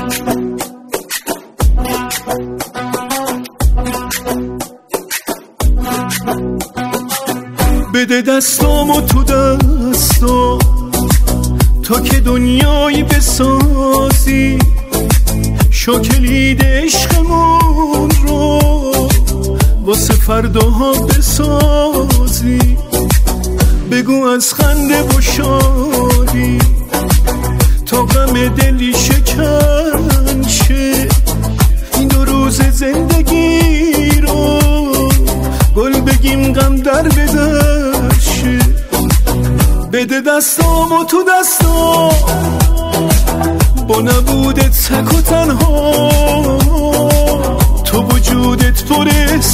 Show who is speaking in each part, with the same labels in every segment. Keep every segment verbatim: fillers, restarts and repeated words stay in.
Speaker 1: بده دستامو تو دستا تا که دنیایی بسازی، شو کلید عشقمون رو واسه فرداها بسازی. بگو از خنده و شادی تا غم دلی شکن شه، این دو روز زندگی رو گل بگیم غم در بدر شه. بده دستامو تو دستا با نبودت تک و تنها، تو وجودت پر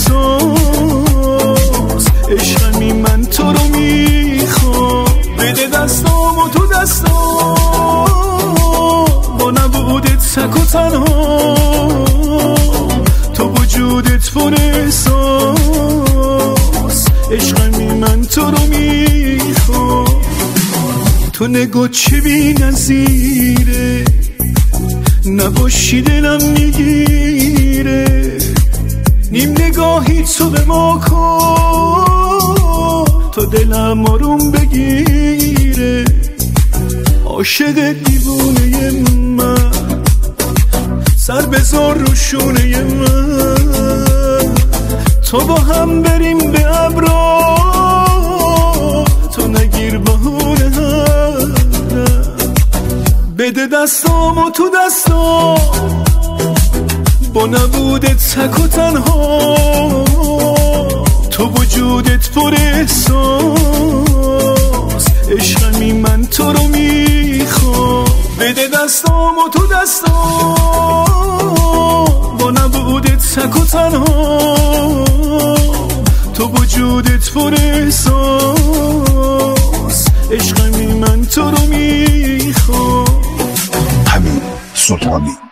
Speaker 1: احساس، عشقمی من تو رو میخوام. بده دستامو تو دستا با نبودت تک و تنها، تو وجودت پر احساس، عشقمی من تو رو میخوام. تو نگاه چه بی نظیره، نباشی دلم میگیره، نیم نگاهی تو به ما کن تا دلم آروم بگیره. عاشق دیوونه من، سر بذار رو شونه من، تو با هم بریم به ابرا، تو نگیر بهونه هم. بده دستامو تو دستا با نبودت تک و تنها، تو وجودت پر احساس، عشقمی من تو رو میخوام. بده دستامو تو دستا با نبودت تک و تنها، تو وجودت پر احساس، عشقمی من تو رو میخوام.
Speaker 2: امین سلطانی.